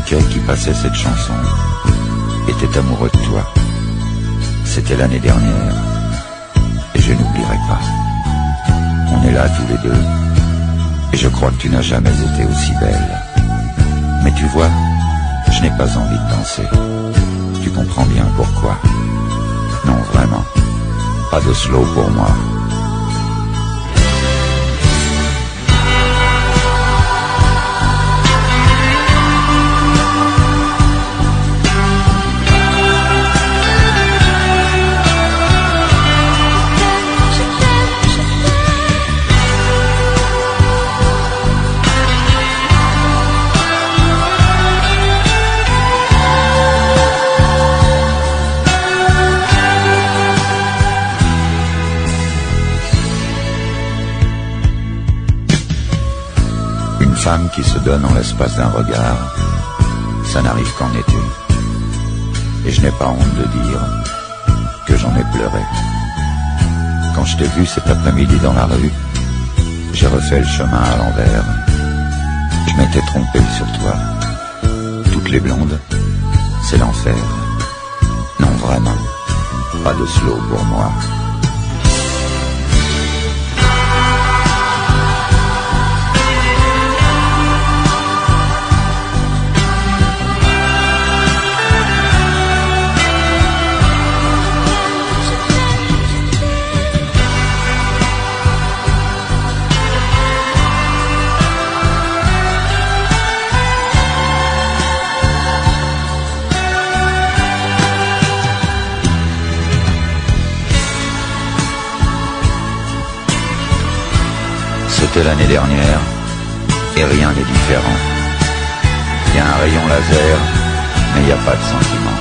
jockey qui passait cette chanson était amoureux de toi. C'était l'année dernière, et je n'oublierai pas. On est là tous les deux, et je crois que tu n'as jamais été aussi belle. Mais tu vois, je n'ai pas envie de danser. Tu comprends bien pourquoi. Non, vraiment, pas de slow pour moi. Une femme qui se donne en l'espace d'un regard, ça n'arrive qu'en été. Et je n'ai pas honte de dire que j'en ai pleuré. Quand je t'ai vu cet après-midi dans la rue, j'ai refait le chemin à l'envers. Je m'étais trompé sur toi. Toutes les blondes, c'est l'enfer. Non, vraiment, pas de slow pour moi. C'était l'année dernière, et rien n'est différent. Il y a un rayon laser, mais il n'y a pas de sentiment.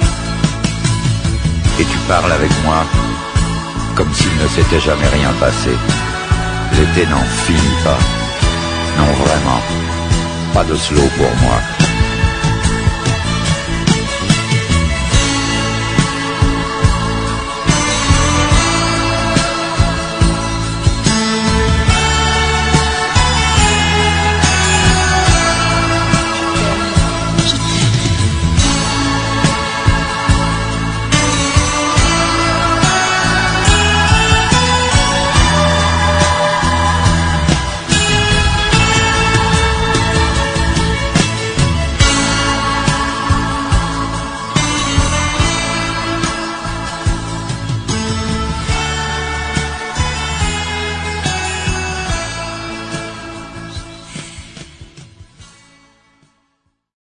Et tu parles avec moi, comme s'il ne s'était jamais rien passé. L'été n'en finit pas. Non, vraiment, pas de slow pour moi.